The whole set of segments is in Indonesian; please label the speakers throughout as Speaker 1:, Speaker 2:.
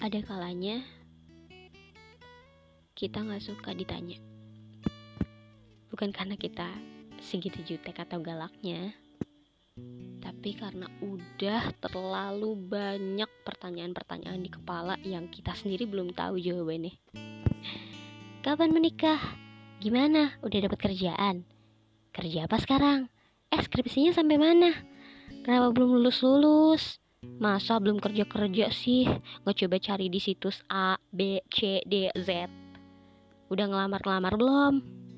Speaker 1: Ada kalanya kita gak suka ditanya. Bukan karena kita segitu jutek atau galaknya, tapi karena udah terlalu banyak pertanyaan-pertanyaan di kepala yang kita sendiri belum tahu jawabannya. Kapan menikah? Gimana? Udah dapat kerjaan? Kerja apa sekarang? Skripsinya sampai mana? Kenapa belum lulus-lulus? Masa belum kerja-kerja sih? Nggak coba cari di situs A, B, C, D, Z. Udah ngelamar-ngelamar belum?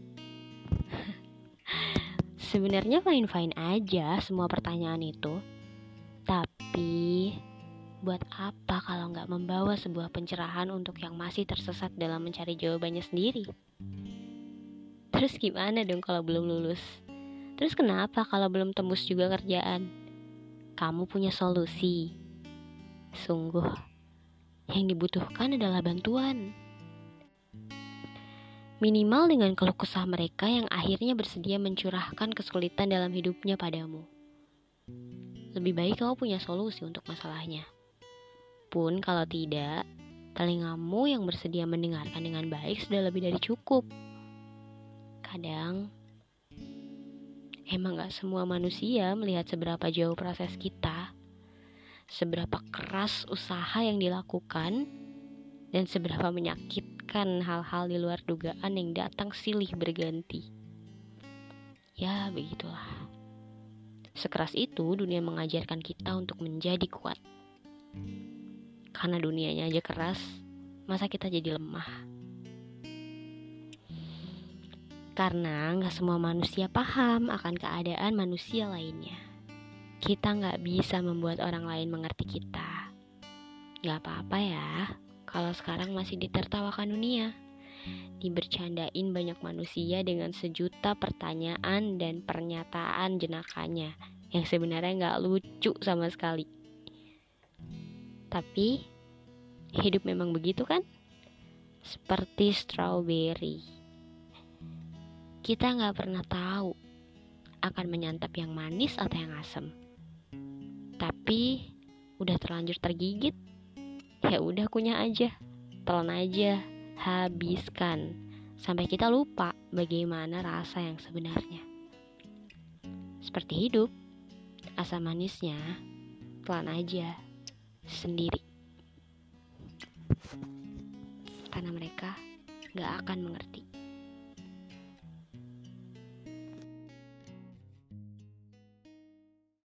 Speaker 1: Sebenarnya fine-fine aja semua pertanyaan itu. Tapi buat apa kalau nggak membawa sebuah pencerahan untuk yang masih tersesat dalam mencari jawabannya sendiri? Terus gimana dong kalau belum lulus? Terus kenapa kalau belum tembus juga kerjaan? Kamu punya solusi. Sungguh, yang dibutuhkan adalah bantuan. Minimal dengan keluh kesah mereka yang akhirnya bersedia mencurahkan kesulitan dalam hidupnya padamu. Lebih baik kamu punya solusi untuk masalahnya. Pun kalau tidak, telingamu yang bersedia mendengarkan dengan baik sudah lebih dari cukup. Kadang, emang gak semua manusia melihat seberapa jauh proses kita, seberapa keras usaha yang dilakukan, dan seberapa menyakitkan hal-hal di luar dugaan yang datang silih berganti. Ya, begitulah. Sekeras itu dunia mengajarkan kita untuk menjadi kuat. Karena dunianya aja keras, masa kita jadi lemah? Karena gak semua manusia paham akan keadaan manusia lainnya. Kita gak bisa membuat orang lain mengerti kita. Gak apa-apa ya kalau sekarang masih ditertawakan dunia, dibercandain banyak manusia dengan sejuta pertanyaan dan pernyataan jenakanya yang sebenarnya gak lucu sama sekali. Tapi hidup memang begitu kan? Seperti strawberry, kita gak pernah tahu akan menyantap yang manis atau yang asam. Tapi udah terlanjur tergigit, ya udah kunyah aja, telan aja, habiskan sampai kita lupa bagaimana rasa yang sebenarnya. Seperti hidup, asam manisnya telan aja sendiri. Karena mereka gak akan mengerti.